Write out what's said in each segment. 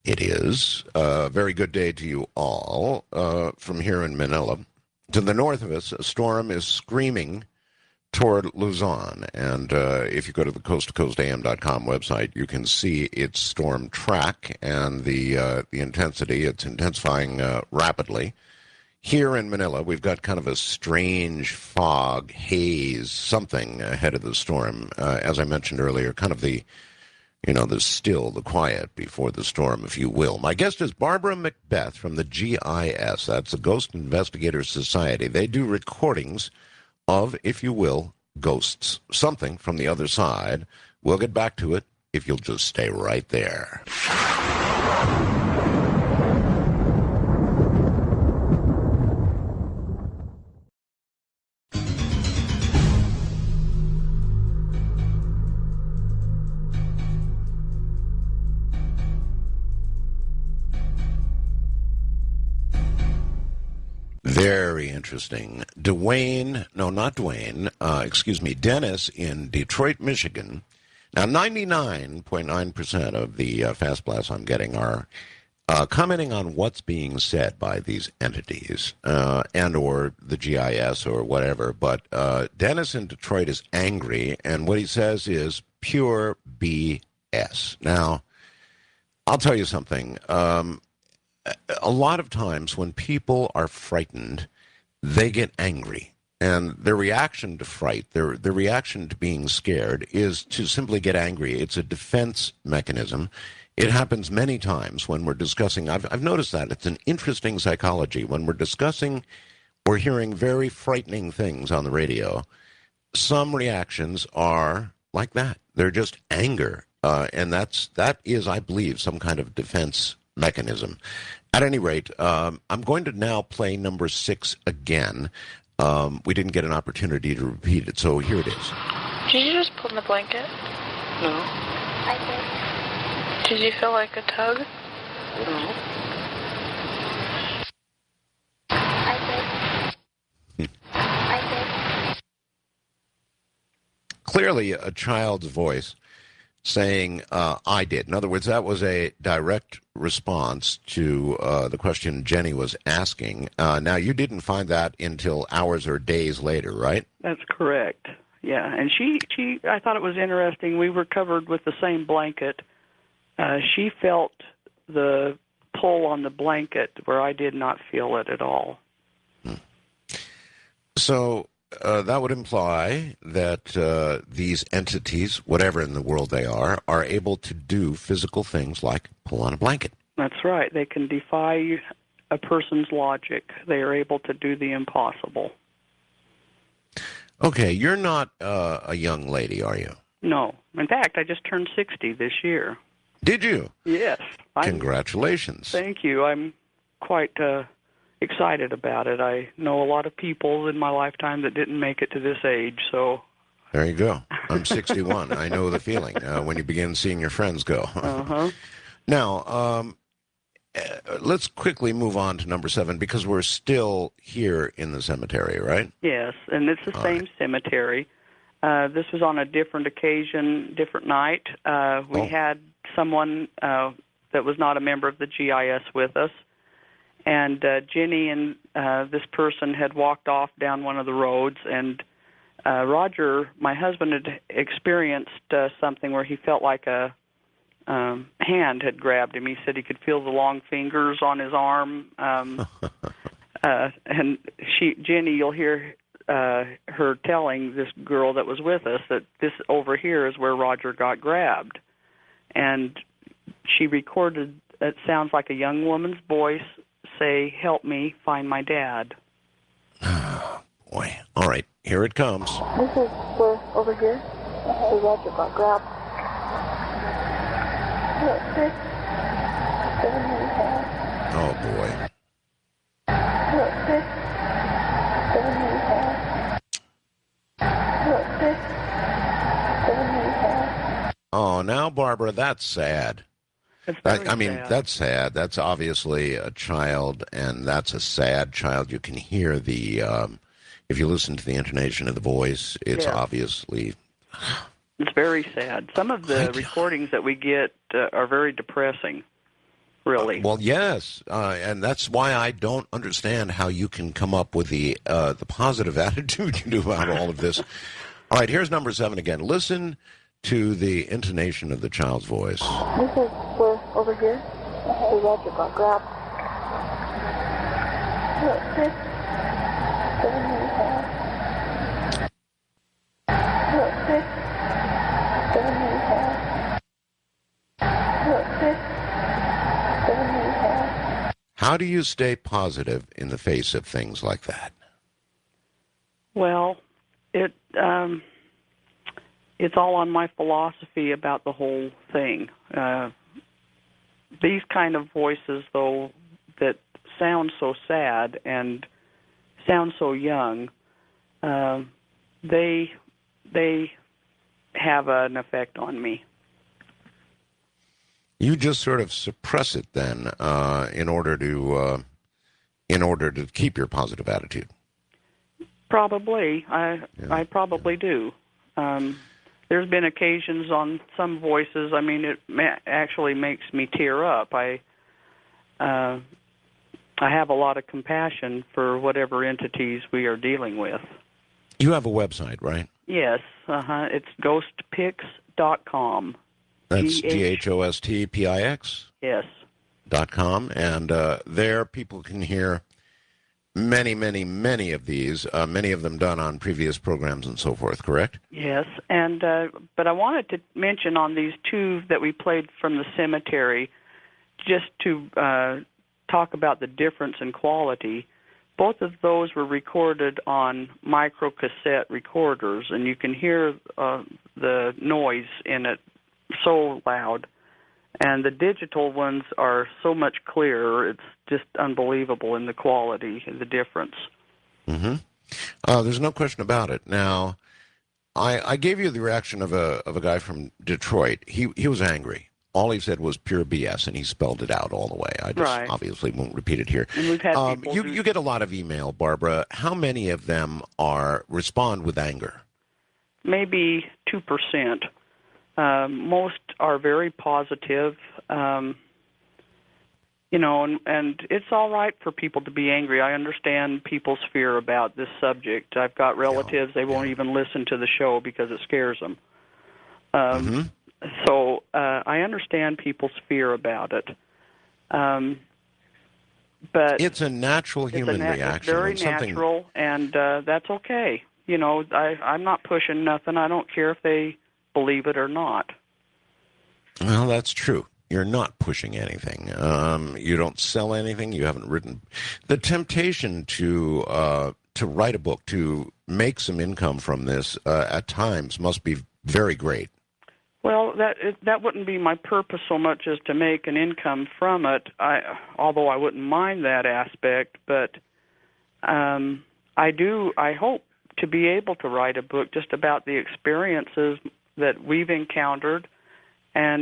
It is. A very good day to you all. From here in Manila. To the north of us, a storm is screaming toward Luzon. And if you go to the coasttocoastam.com website, you can see its storm track and the intensity. It's intensifying rapidly. Here in Manila, we've got kind of a strange fog, haze, something ahead of the storm. As I mentioned earlier, kind of the still, the quiet before the storm, if you will. My guest is Barbara Macbeth from the GIS. That's the Ghost Investigators Society. They do recordings of, if you will, ghosts, something from the other side. We'll get back to it if you'll just stay right there. Very interesting. Dennis in Detroit, Michigan. Now, 99.9% of the fast blasts I'm getting are commenting on what's being said by these entities and or the GIS or whatever. But Dennis in Detroit is angry, and what he says is pure BS. Now, I'll tell you something. A lot of times when people are frightened, they get angry. And their reaction to fright, their reaction to being scared is to simply get angry. It's a defense mechanism. It happens many times when we're discussing. I've noticed that. It's an interesting psychology. When we're discussing or hearing very frightening things on the radio, some reactions are like that. They're just anger. And that is, I believe, some kind of defense mechanism. At any rate, I'm going to now play number 6 again. We didn't get an opportunity to repeat it, so here it is. Did you just pull in the blanket? No. I did. Did you feel like a tug? No. I did. I did. Clearly a child's voice saying, I did. In other words, that was a direct response to the question Jenny was asking. Now, you didn't find that until hours or days later, right? That's correct. Yeah, and I thought it was interesting. We were covered with the same blanket. She felt the pull on the blanket where I did not feel it at all. So that would imply that these entities, whatever in the world they are able to do physical things like pull on a blanket. That's right. They can defy a person's logic. They are able to do the impossible. Okay, you're not a young lady, are you? No. In fact, I just turned 60 this year. Did you? Yes. Congratulations. Thank you. I'm quite excited about it. I know a lot of people in my lifetime that didn't make it to this age, so... There you go. I'm 61. I know the feeling when you begin seeing your friends go. Uh-huh. Now, let's quickly move on to number 7 because we're still here in the cemetery, right? Yes, and it's the same cemetery. This was on a different occasion, different night. We had someone that was not a member of the GIS with us, and Jenny and this person had walked off down one of the roads, and Roger, my husband, had experienced something where he felt like a hand had grabbed him. He said he could feel the long fingers on his arm. And Jenny, you'll hear her telling this girl that was with us that this over here is where Roger got grabbed. And she recorded, it sounds like a young woman's voice say, "Help me find my dad." Oh, boy. All right, here it comes. This is where, over here, where Roger got grabbed. Look, Oh, boy. Look, Oh, now, Barbara, that's sad. I mean, sad. that's sad. That's obviously a child, and that's a sad child. You can hear the, if you listen to the intonation of the voice, it's obviously... It's very sad. Some of the recordings that we get are very depressing, really. Well, yes, and that's why I don't understand how you can come up with the positive attitude you do about all of this. All right, here's number 7 again. Listen to the intonation of the child's voice. This is where, over here, the Roger got grabbed. Look, this. Look, this. Look, this. How do you stay positive in the face of things like that? Well, it's all on my philosophy about the whole thing. These kind of voices, though, that sound so sad and sound so young, they have an effect on me. You just sort of suppress it then, in order to keep your positive attitude. Probably, I probably do. There's been occasions on some voices. I mean, it actually makes me tear up. I have a lot of compassion for whatever entities we are dealing with. You have a website, right? Yes, it's ghostpix.com. That's GHOSTPIX? Yes. .com, and there people can hear many of these, many of them done on previous programs and so forth, correct? Yes, and but I wanted to mention on these 2 that we played from the cemetery, just to talk about the difference in quality. Both of those were recorded on microcassette recorders, and you can hear the noise in it so loud. And the digital ones are so much clearer. It's just unbelievable in the quality and the difference. Mm-hmm. There's no question about it. Now, I gave you the reaction of a guy from Detroit. He was angry. All he said was pure BS, and he spelled it out all the way. I just obviously won't repeat it here. And we've had people you get a lot of email, Barbara. How many of them respond with anger? Maybe 2%. Most are very positive, and it's all right for people to be angry. I understand people's fear about this subject. I've got relatives, they won't even listen to the show because it scares them. So I understand people's fear about it. But it's a natural human reaction. It's very natural, and that's okay. I'm not pushing nothing. I don't care if they believe it or not. Well, that's true. You're not pushing anything. You don't sell anything. You haven't written. The temptation to write a book, to make some income from this, at times must be very great. Well, that wouldn't be my purpose so much as to make an income from it. Although I wouldn't mind that aspect, but I hope to be able to write a book just about the experiences that we've encountered, and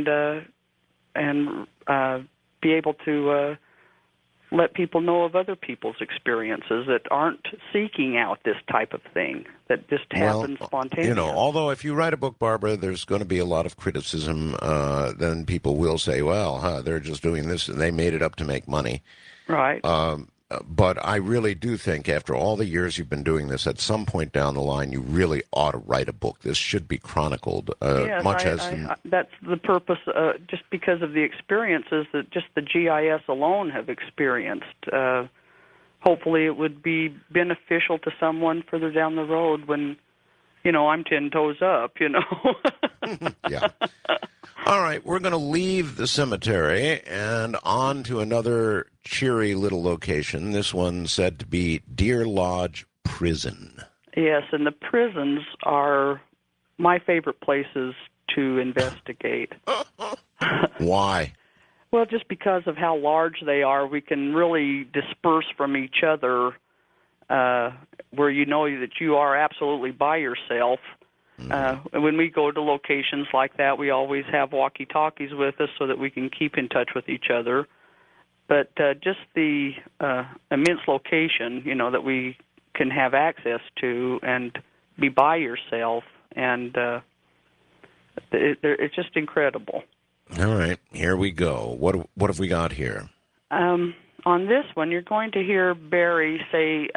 be able to let people know of other people's experiences that aren't seeking out this type of thing, that just happens spontaneously. Although if you write a book, Barbara, there's going to be a lot of criticism. Then people will say, well, they're just doing this and they made it up to make money. Right. But I really do think after all the years you've been doing this, at some point down the line, you really ought to write a book. This should be chronicled. Yes, that's the purpose, just because of the experiences that just the GIS alone have experienced. Hopefully it would be beneficial to someone further down the road when, I'm 10 toes up, Yeah. All right, we're going to leave the cemetery and on to another cheery little location. This one said to be Deer Lodge Prison. Yes, and the prisons are my favorite places to investigate. Why? Well, just because of how large they are, we can really disperse from each other, where you know that you are absolutely by yourself. When we go to locations like that, we always have walkie-talkies with us so that we can keep in touch with each other. But just the immense location, that we can have access to and be by yourself, and it's just incredible. All right, here we go. What have we got here? On this one, you're going to hear Barry say,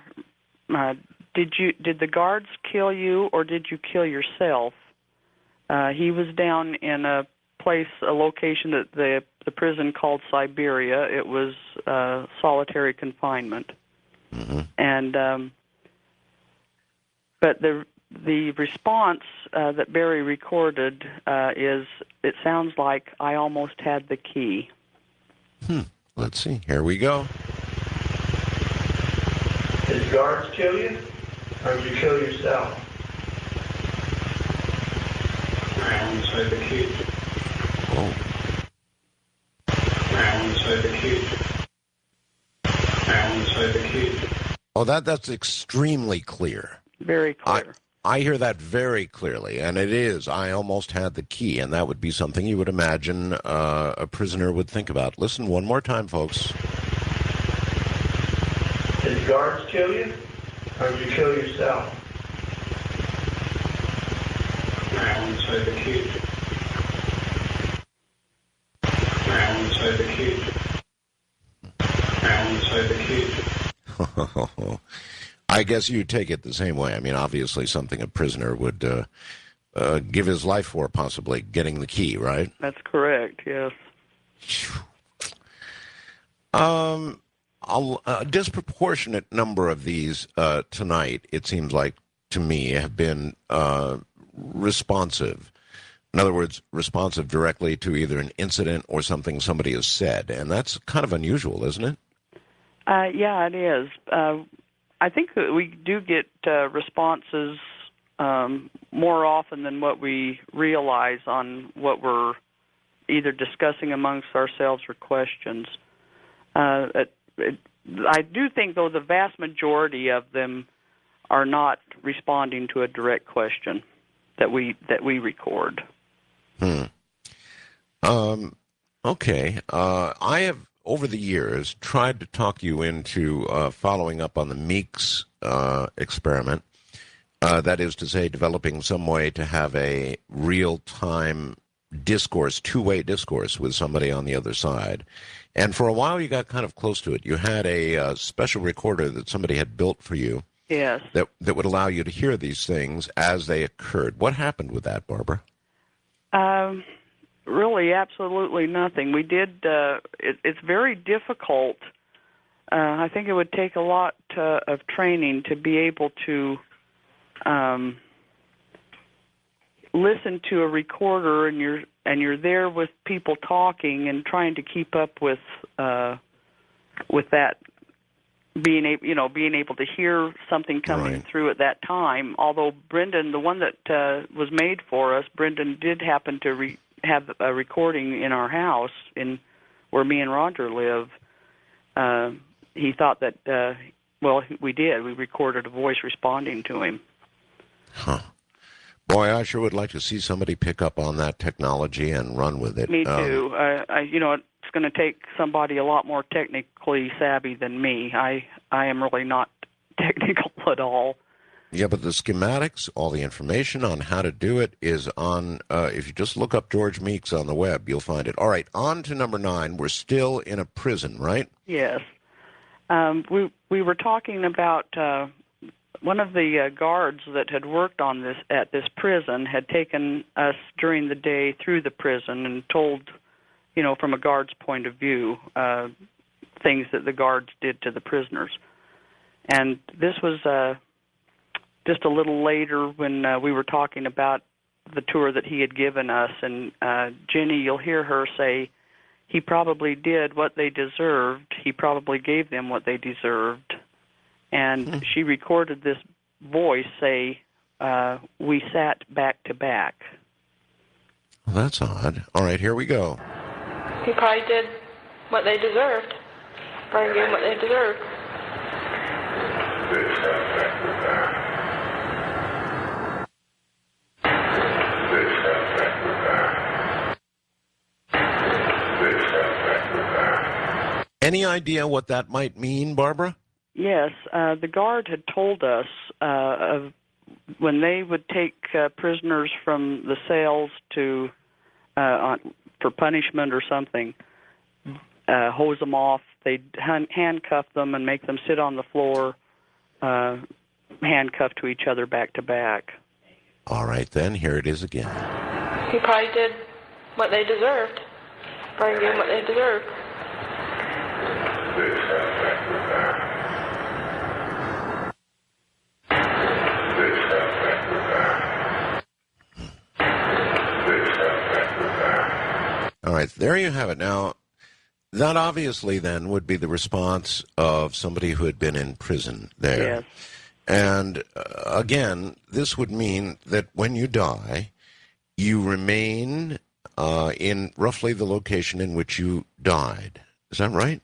"Did the guards kill you, or did you kill yourself?" He was down in a location that the prison called Siberia. It was solitary confinement, and but the response that Barry recorded is, "It sounds like I almost had the key." Let's see. Here we go. Did the guards kill you, or did you kill yourself? I almost had the key. Oh. I almost had the key. I almost had the key. Oh, that's extremely clear. Very clear. I hear that very clearly, and it is. I almost had the key, and that would be something you would imagine a prisoner would think about. Listen one more time, folks. Did the guards kill you, or did you kill yourself? I almost had the key. I almost had the key. I almost had the key. I guess you take it the same way. I mean, obviously something a prisoner would give his life for, possibly getting the key, right? That's correct, yes. A disproportionate number of these tonight, it seems like to me, have been responsive. In other words, responsive directly to either an incident or something somebody has said. And that's kind of unusual, isn't it? Yeah, it is. I think that we do get responses more often than what we realize on what we're either discussing amongst ourselves or questions. I do think, though, the vast majority of them are not responding to a direct question that we record. Okay. I have, over the years, tried to talk you into following up on the Meeks experiment. That is to say, developing some way to have a real-time discourse, two-way discourse with somebody on the other side. And for a while, you got kind of close to it. You had a special recorder that somebody had built for you. Yes. That would allow you to hear these things as they occurred. What happened with that, Barbara? Really, absolutely nothing. We did. It's very difficult. I think it would take a lot of training to be able to listen to a recorder, and you're there with people talking and trying to keep up with that. Being able to hear something coming through at that time. Although Brendan, the one that was made for us, Brendan did happen to have a recording in our house where me and Roger live. He thought that, we did. We recorded a voice responding to him. Huh. Boy, I sure would like to see somebody pick up on that technology and run with it. Me too. It's going to take somebody a lot more technically savvy than me. I am really not technical at all. Yeah, but the schematics, all the information on how to do it is on, if you just look up George Meeks on the web, you'll find it. All right, on to number 9. We're still in a prison, right? Yes. We were talking about one of the guards that had worked on this at this prison had taken us during the day through the prison and told, from a guard's point of view, things that the guards did to the prisoners. And this was just a little later when we were talking about the tour that he had given us. And Jenny, you'll hear her say, he probably did what they deserved. He probably gave them what they deserved. And she recorded this voice say, we sat back to back. Well, that's odd. All right, here we go. He probably did what they deserved. Probably gave them what they deserved. Any idea what that might mean, Barbara? Yes, the guard had told us of when they would take prisoners from the cells to for punishment or something, hose them off. They'd handcuff them and make them sit on the floor, handcuffed to each other back to back. All right, then, here it is again. He probably did what they deserved. Probably gave them what they deserved. All right, there you have it. Now, that obviously then would be the response of somebody who had been in prison there. Yes. And again, this would mean that when you die, you remain in roughly the location in which you died. Is that right?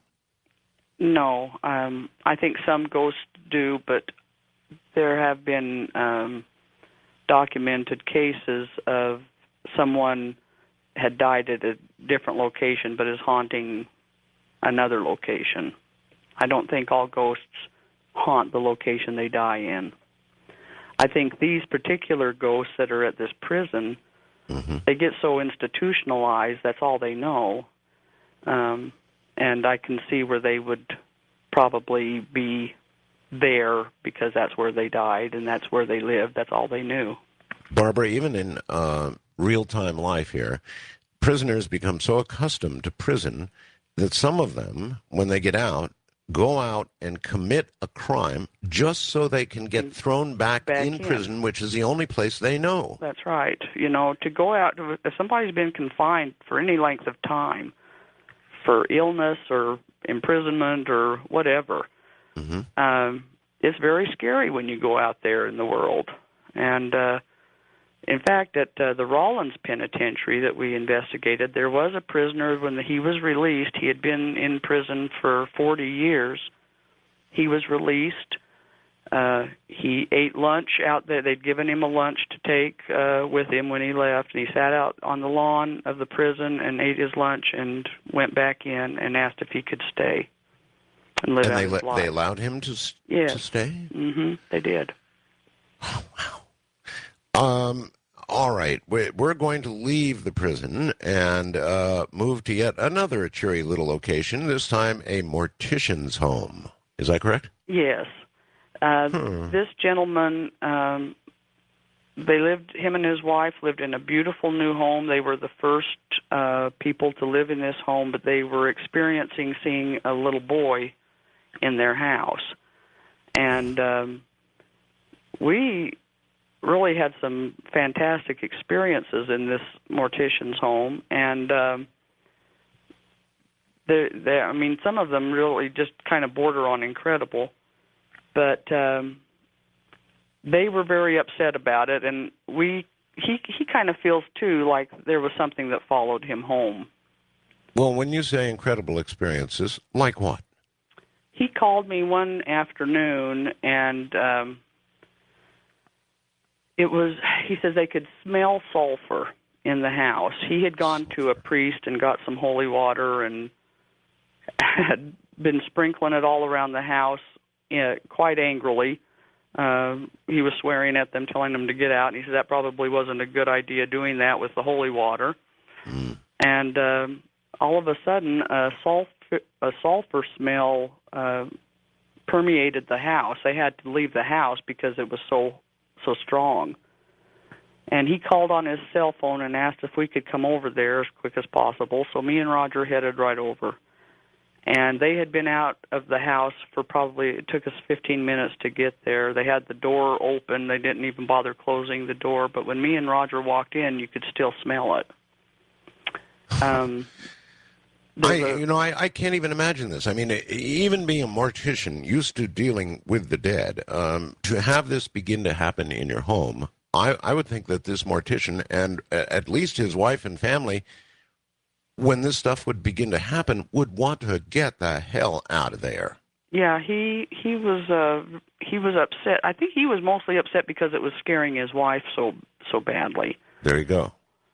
No, I think some ghosts do, but there have been documented cases of someone had died at a different location but is haunting another location. I don't think all ghosts haunt the location they die in. I think these particular ghosts that are at this prison, they get so institutionalized, that's all they know. And I can see where they would probably be there because that's where they died and that's where they lived. That's all they knew. Barbara, even in real-time life here, prisoners become so accustomed to prison that some of them, when they get out, go out and commit a crime just so they can get thrown back in prison, which is the only place they know. That's right. You know, to go out, if somebody's been confined for any length of time, for illness or imprisonment or whatever, it's very scary when you go out there in the world. And in fact, at the Rawlins Penitentiary that we investigated, there was a prisoner when he was released. He had been in prison for 40 years. He was released. He ate lunch out there. They'd given him a lunch to take with him when he left, and he sat out on the lawn of the prison and ate his lunch and went back in and asked if he could stay and live out his life. They allowed him to stay? Mm-hmm. They did. Oh, wow. All right. We're going to leave the prison and move to yet another cheery little location, this time a mortician's home. Is that correct? Yes. This gentleman, him and his wife lived in a beautiful new home. They were the first people to live in this home, but they were experiencing seeing a little boy in their house. And we really had some fantastic experiences in this mortician's home. And some of them really just kind of border on incredible. But they were very upset about it, and he kind of feels, too, like there was something that followed him home. Well, when you say incredible experiences, like what? He called me one afternoon, and he says they could smell sulfur in the house. He had gone to a priest and got some holy water and had been sprinkling it all around the house quite angrily. He was swearing at them, telling them to get out, and he said that probably wasn't a good idea doing that with the holy water. And all of a sudden, a sulfur smell permeated the house. They had to leave the house because it was so strong. And he called on his cell phone and asked if we could come over there as quick as possible. So me and Roger headed right over. And they had been out of the house for it took us 15 minutes to get there. They had the door open. They didn't even bother closing the door. But when me and Roger walked in, you could still smell it. I can't even imagine this. I mean, even being a mortician, used to dealing with the dead, to have this begin to happen in your home, I would think that this mortician and at least his wife and family, when this stuff would begin to happen, would want to get the hell out of there. Yeah, he was upset. I think he was mostly upset because it was scaring his wife so badly. There you go.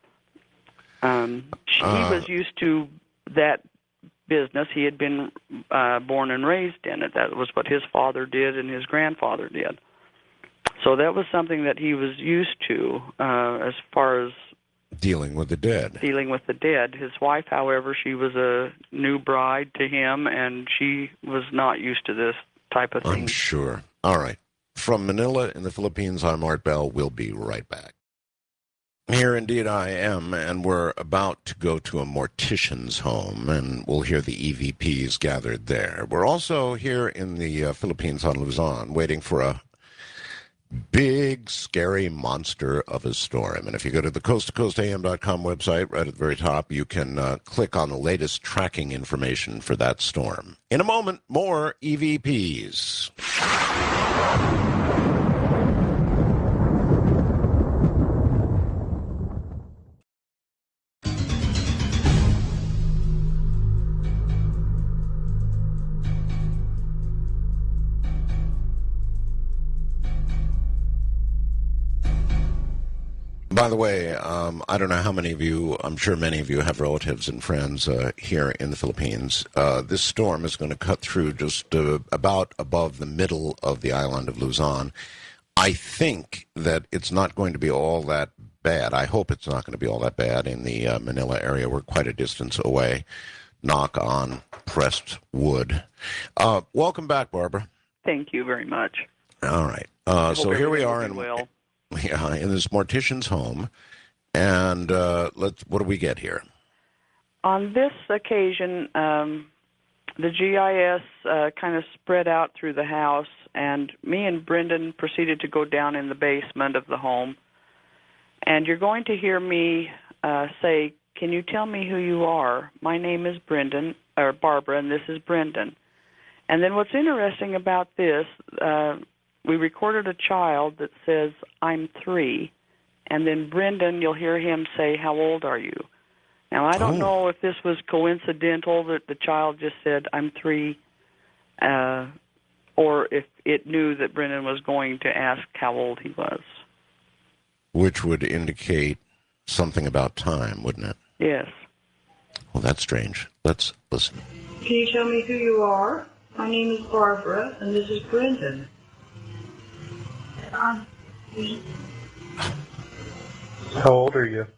He was used to that business. He had been born and raised in it. That was what his father did and his grandfather did. So that was something that he was used to as far as Dealing with the dead. Dealing with the dead. His wife, however, she was a new bride to him, and she was not used to this type of thing. I'm sure. All right. From Manila in the Philippines, I'm Art Bell. We'll be right back. Here indeed I am, and we're about to go to a mortician's home, and we'll hear the EVPs gathered there. We're also here in the Philippines on Luzon, waiting for a big, scary monster of a storm. And if you go to the coasttocoastam.com website, right at the very top, you can click on the latest tracking information for that storm. In a moment, more EVPs. By the way, I don't know how many of you, I'm sure many of you have relatives and friends here in the Philippines. This storm is going to cut through just about above the middle of the island of Luzon. I think that it's not going to be all that bad. I hope it's not going to be all that bad in the Manila area. We're quite a distance away. Knock on pressed wood. Welcome back, Barbara. Thank you very much. All right. So here we are in this mortician's home, and what do we get here? On this occasion, the GIS kind of spread out through the house, and me and Brendan proceeded to go down in the basement of the home. And you're going to hear me say, "Can you tell me who you are? My name is Barbara, and this is Brendan." And then what's interesting about this, we recorded a child that says, "I'm 3," and then Brendan, you'll hear him say, "How old are you?" Now, I don't know if this was coincidental that the child just said, "I'm 3," or if it knew that Brendan was going to ask how old he was. Which would indicate something about time, wouldn't it? Yes. Well, that's strange. Let's listen. Can you tell me who you are? My name is Barbara, and this is Brendan. How old are you?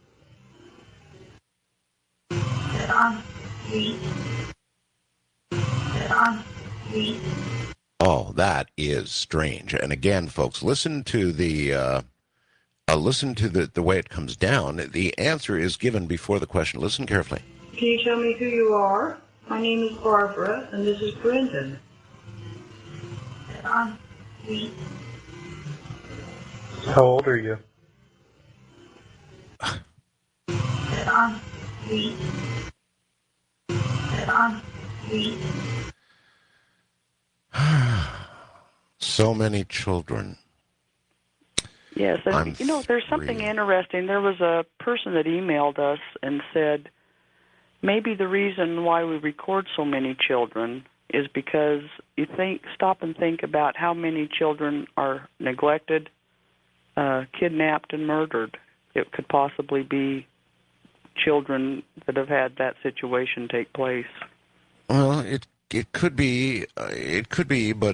Oh, that is strange. And again, folks, listen to the way it comes down. The answer is given before the question. Listen carefully. Can you tell me who you are? My name is Barbara, and this is Brendan. How old are you? So many children. Yes, and there's something interesting. There was a person that emailed us and said, maybe the reason why we record so many children is because you stop and think about how many children are neglected, kidnapped, and murdered. It could possibly be children that have had that situation take place. Well, it could be, but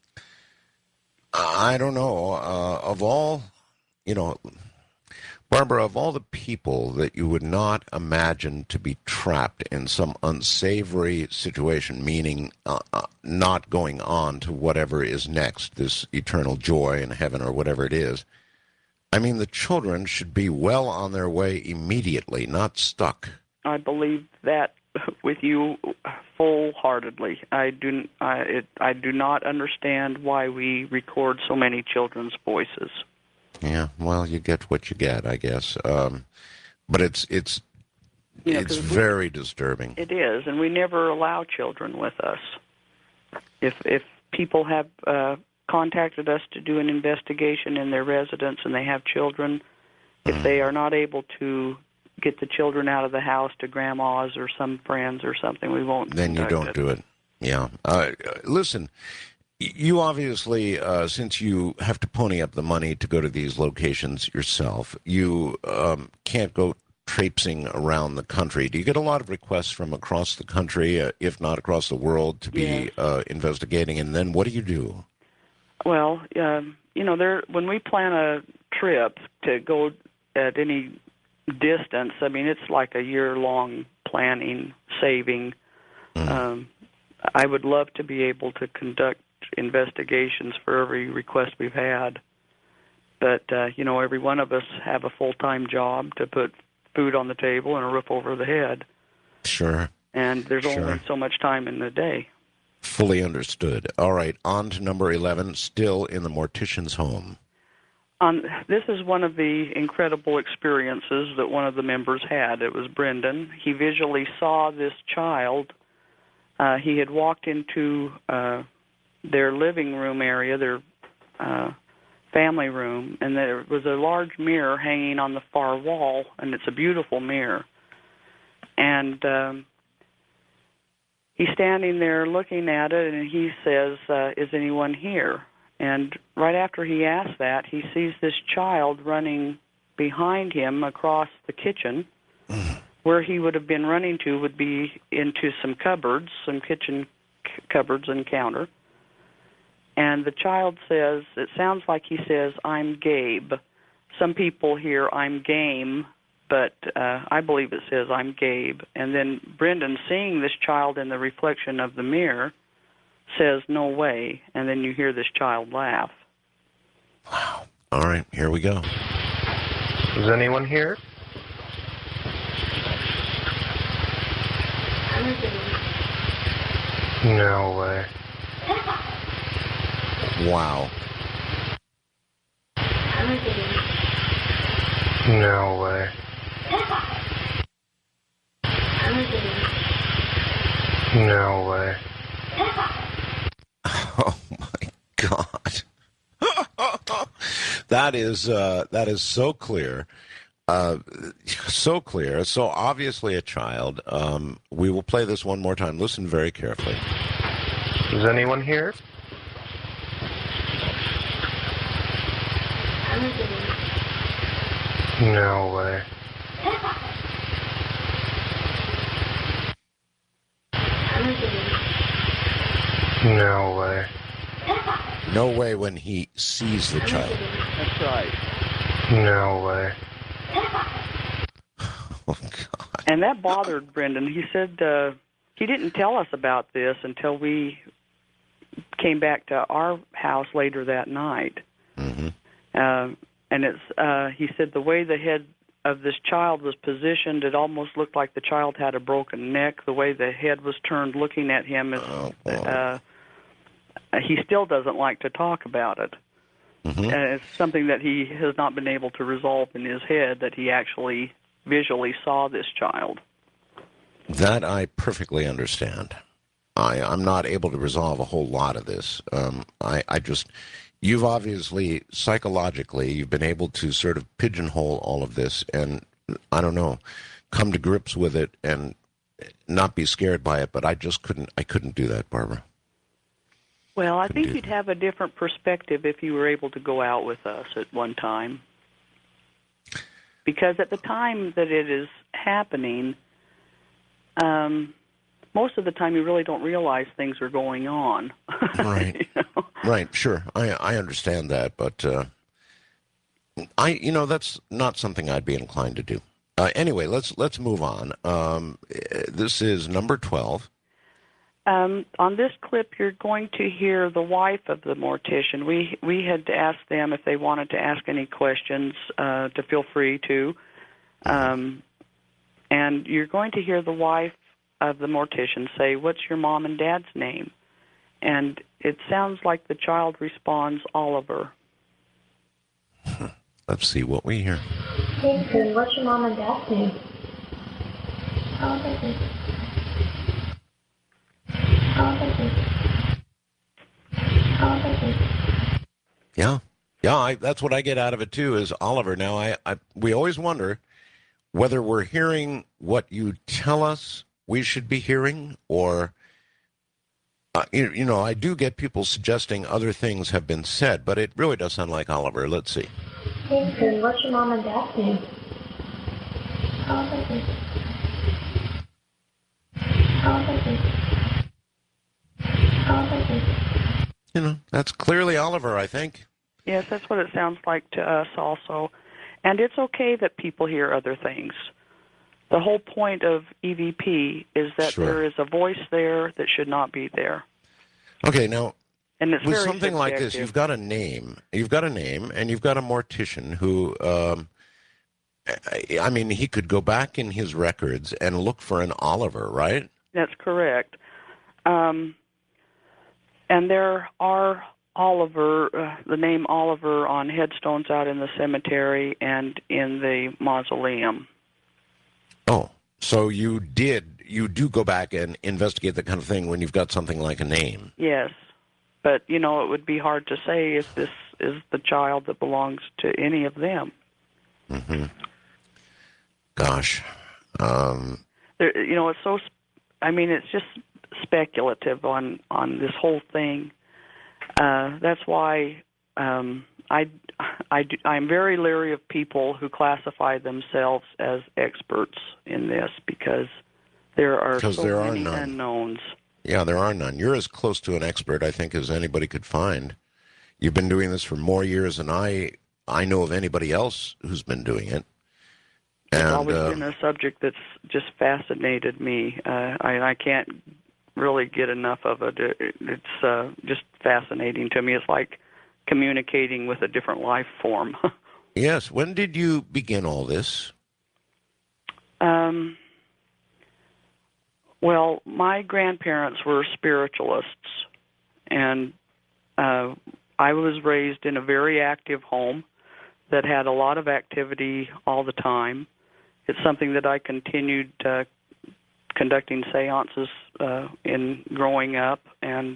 I don't know. Of all, Barbara, of all the people that you would not imagine to be trapped in some unsavory situation, meaning not going on to whatever is next, this eternal joy in heaven or whatever it is, I mean, the children should be well on their way immediately, not stuck. I believe that with you full-heartedly. I do not understand why we record so many children's voices. Yeah, well, you get what you get, I guess. But it's very disturbing. It is, and we never allow children with us. If people have contacted us to do an investigation in their residence and they have children, if they are not able to get the children out of the house to grandma's or some friends or something, we won't. Then you don't do it. Yeah. Listen, you obviously, since you have to pony up the money to go to these locations yourself, you can't go traipsing around the country. Do you get a lot of requests from across the country, if not across the world, to be investigating? And then what do you do? Well, when we plan a trip to go at any distance. I mean, it's like a year-long planning, saving. I would love to be able to conduct investigations for every request we've had. But, every one of us have a full-time job to put food on the table and a roof over the head. Sure. And there's Sure. only so much time in the day. Fully understood. All right, on to number 11, still in the mortician's home. This is one of the incredible experiences that one of the members had. It was Brendan. He visually saw this child. He had walked into their living room area, their family room, and there was a large mirror hanging on the far wall, and it's a beautiful mirror. And he's standing there looking at it, and he says, is anyone here? And right after he asks that, he sees this child running behind him across the kitchen. Where he would have been running to would be into some cupboards, some kitchen cupboards and counter. And the child says, it sounds like he says, I'm Gabe. Some people hear I'm game, but I believe it says I'm Gabe. And then Brendan, seeing this child in the reflection of the mirror, says, no way. And then you hear this child laugh. Wow. All right, here we go. Is anyone here? No way. Wow. No way. No way. Oh my God. That is so clear. So clear. So obviously a child. We will play this one more time. Listen very carefully. Is anyone here? No way. No way. No way when he sees the child. That's right. No way. Oh, God. And that bothered Brendan. He said he didn't tell us about this until we came back to our house later that night. Mm-hmm. And he said the way the head of this child was positioned, it almost looked like the child had a broken neck. The way the head was turned looking at him, he still doesn't like to talk about it. Mm-hmm. And it's something that he has not been able to resolve in his head, that he actually visually saw this child. That I perfectly understand. I'm not able to resolve a whole lot of this. You've obviously, psychologically, you've been able to sort of pigeonhole all of this and, I don't know, come to grips with it and not be scared by it, but I couldn't do that, Barbara. Well, I think you'd have a different perspective if you were able to go out with us at one time. Because at the time that it is happening, most of the time you really don't realize things are going on. Right. Right, sure. I understand that, but that's not something I'd be inclined to do. Anyway, let's move on. This is number 12. On this clip, you're going to hear the wife of the mortician. We had asked them if they wanted to ask any questions to feel free to. And you're going to hear the wife of the mortician say, "What's your mom and dad's name?" And it sounds like the child responds, "Oliver." Let's see what we hear. Hey, what's your mom and dad's name? Oliver. Yeah. That's what I get out of it too. Is Oliver. Now, we always wonder whether we're hearing what you tell us we should be hearing, or I do get people suggesting other things have been said, but it really does sound like Oliver. Let's see. Hey, what's your mom and dad's name? That's clearly Oliver, I think. Yes, that's what it sounds like to us also. And it's okay that people hear other things. The whole point of EVP is that Sure. there is a voice there that should not be there. Okay, now, And it's with very something like this, subjective. you've got a name, and you've got a mortician who, I mean, he could go back in his records and look for an Oliver, right? That's correct. And there are the name Oliver on headstones out in the cemetery and in the mausoleum. Oh, so you do go back and investigate that kind of thing when you've got something like a name. Yes. But, it would be hard to say if this is the child that belongs to any of them. Mm-hmm. Gosh. It's so, it's just speculative on this whole thing. That's why I'm very leery of people who classify themselves as experts in this, because there are so many unknowns. Yeah, there are none. You're as close to an expert, I think, as anybody could find. You've been doing this for more years than I know of anybody else who's been doing it. It's always been a subject that's just fascinated me. I can't really get enough of it. It's just fascinating to me. It's like communicating with a different life form. Yes. When did you begin all this? Well, my grandparents were spiritualists, and I was raised in a very active home that had a lot of activity all the time. It's something that I continued conducting seances in growing up, and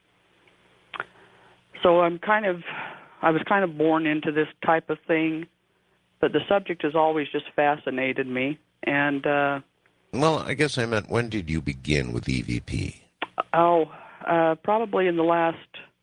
so I was kind of born into this type of thing, but the subject has always just fascinated me. And well, I guess I meant, when did you begin with EVP? Probably in the last.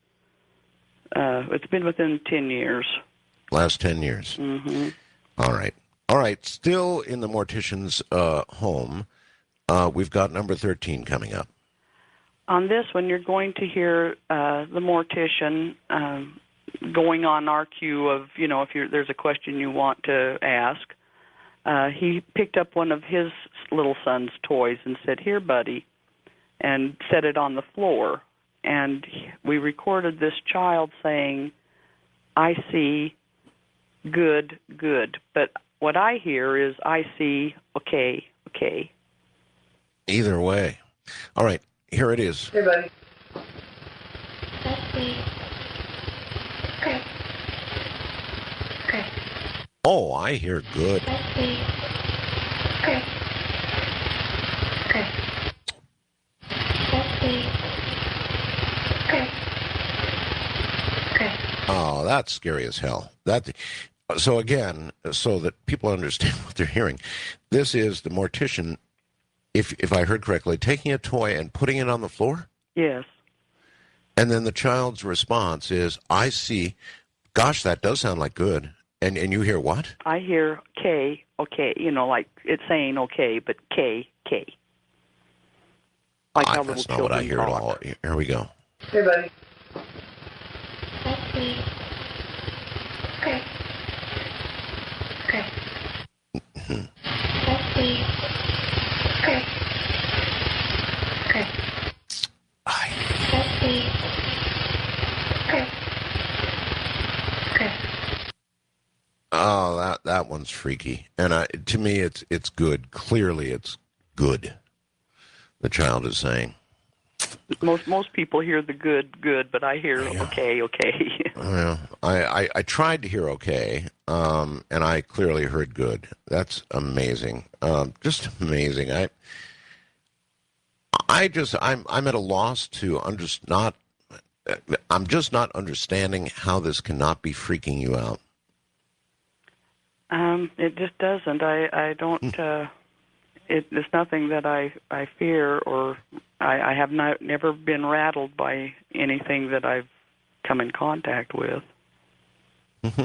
It's been within 10 years. Last 10 years. Mm-hmm. All right. Still in the mortician's home. We've got number 13 coming up. On this one, you're going to hear the mortician going on our cue of, if there's a question you want to ask. He picked up one of his little son's toys and said, "Here, buddy," and set it on the floor. And we recorded this child saying, "I see, good, good." But what I hear is, "I see, okay, okay." Either way. All right, here it is. Hey, buddy. I see. Okay. Okay. Oh, I hear good. I see. Okay. Okay. I see. Okay. Okay. Oh, that's scary as hell. So again, so that people understand what they're hearing, this is the mortician, if I heard correctly, taking a toy and putting it on the floor? Yes. And then the child's response is, "I see. Gosh, that does sound like good." And you hear what? I hear K, okay, like it's saying okay, but K, K. Like how little That's not what I children hear at talk. all. Here we go. Hey, buddy. I see. Okay. Okay. I see. Okay. Okay. I see. Okay. Okay. Oh, that one's freaky. And to me, it's good. Clearly, it's good. The child is saying. Most people hear the good, but I hear okay, okay. Well, I tried to hear okay, and I clearly heard good. That's amazing. Just amazing. I'm at a loss to I'm just not understanding how this cannot be freaking you out. It just doesn't. I don't. It's nothing that I fear, or I have never been rattled by anything that I've come in contact with. Mm-hmm.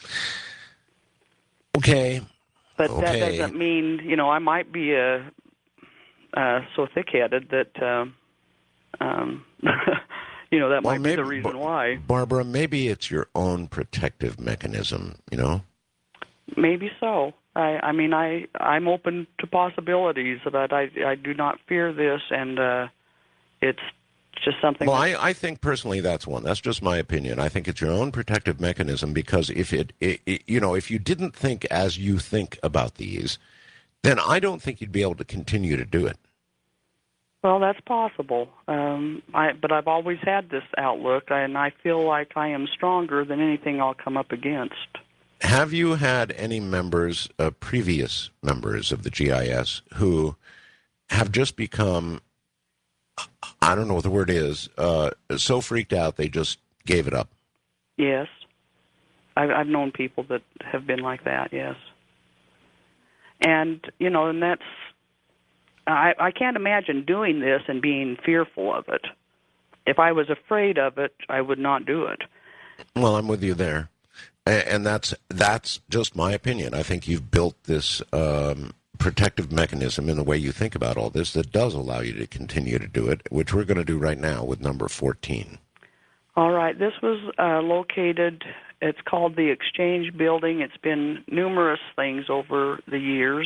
Okay. But that doesn't mean, I might be so thick-headed that, that might be the reason why. Barbara, maybe it's your own protective mechanism, Maybe so. I'm open to possibilities, but I do not fear this, and it's just something. Well, I think personally that's one. That's just my opinion. I think it's your own protective mechanism because if if you didn't think as you think about these, then I don't think you'd be able to continue to do it. Well, that's possible. But I've always had this outlook, and I feel like I am stronger than anything I'll come up against. Have you had any members, previous members of the GIS, who have just become, I don't know what the word is, so freaked out they just gave it up? Yes. I've known people that have been like that, yes. And, and that's, I can't imagine doing this and being fearful of it. If I was afraid of it, I would not do it. Well, I'm with you there. And that's just my opinion. I think you've built this protective mechanism in the way you think about all this that does allow you to continue to do it, which we're going to do right now with number 14. All right. This was located, it's called the Exchange Building. It's been numerous things over the years.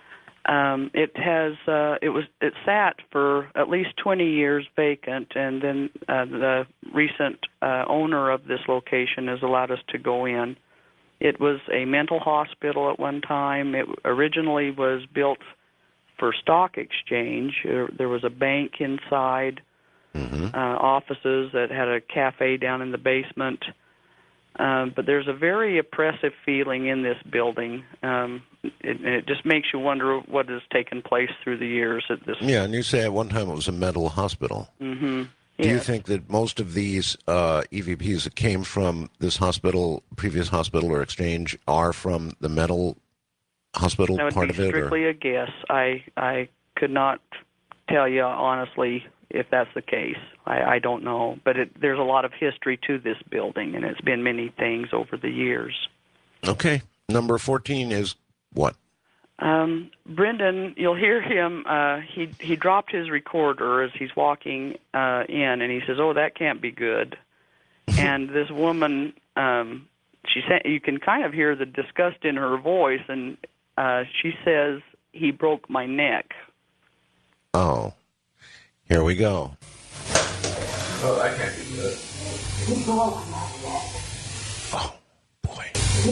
It sat for at least 20 years vacant, and then the recent owner of this location has allowed us to go in. It was a mental hospital at one time. It originally was built for stock exchange. There was a bank inside, offices that had a cafe down in the basement. But there's a very oppressive feeling in this building. It just makes you wonder what has taken place through the years at this. Yeah, and you say at one time it was a mental hospital. Mm-hmm. Do you think that most of these EVPs that came from this hospital, previous hospital or exchange, are from the mental hospital part of it? That would be strictly a guess. I could not tell you honestly if that's the case. I don't know. But there's a lot of history to this building, and it's been many things over the years. Okay. Number 14 is what? Brendan, you'll hear him. He dropped his recorder as he's walking in, and he says, "Oh, that can't be good." And this woman, she said, you can kind of hear the disgust in her voice, and she says, "He broke my neck." Oh, here we go. Oh, that can't be good. Oh, boy.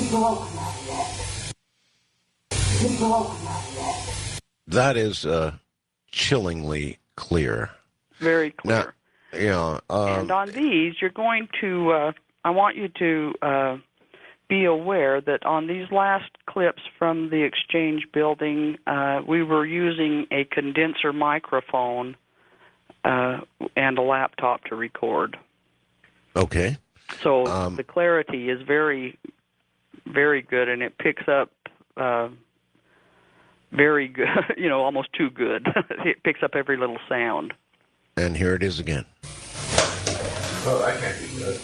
That is chillingly clear. Very clear. Now, yeah. And on these, you're going to, I want you to be aware that on these last clips from the Exchange Building, we were using a condenser microphone and a laptop to record. Okay. So the clarity is very, very good, and it picks up very good, almost too good. It picks up every little sound. And here it is again. Oh, that can't be good.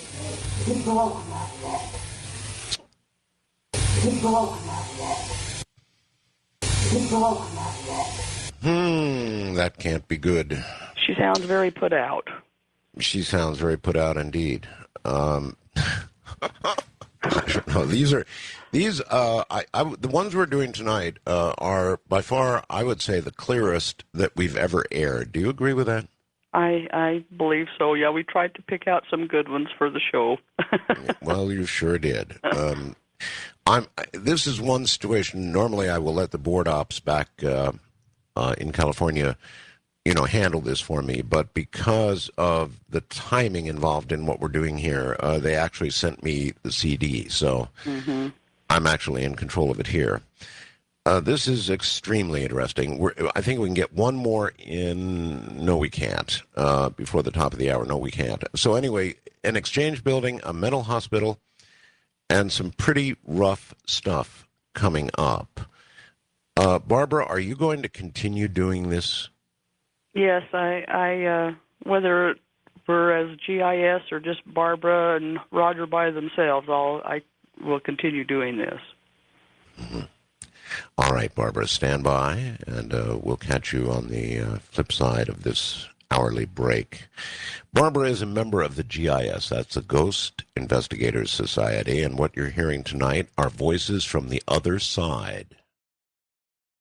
That can't be good. She sounds very put out. She sounds very put out indeed. I don't know. The ones we're doing tonight are by far, I would say, the clearest that we've ever aired. Do you agree with that? I believe so. Yeah, we tried to pick out some good ones for the show. Well, you sure did. This is one situation. Normally, I will let the board ops back in California, handle this for me. But because of the timing involved in what we're doing here, they actually sent me the CD. So I'm actually in control of it here. This is extremely interesting. I think we can get one more in. No, we can't. Before the top of the hour. No, we can't. So anyway, an exchange building, a mental hospital, and some pretty rough stuff coming up. Barbara, are you going to continue doing this? Yes, I whether we're as GIS or just Barbara and Roger by themselves, I will continue doing this. Mm-hmm. All right, Barbara, stand by, and we'll catch you on the flip side of this hourly break. Barbara is a member of the GIS, that's the Ghost Investigators Society, and what you're hearing tonight are voices from the other side.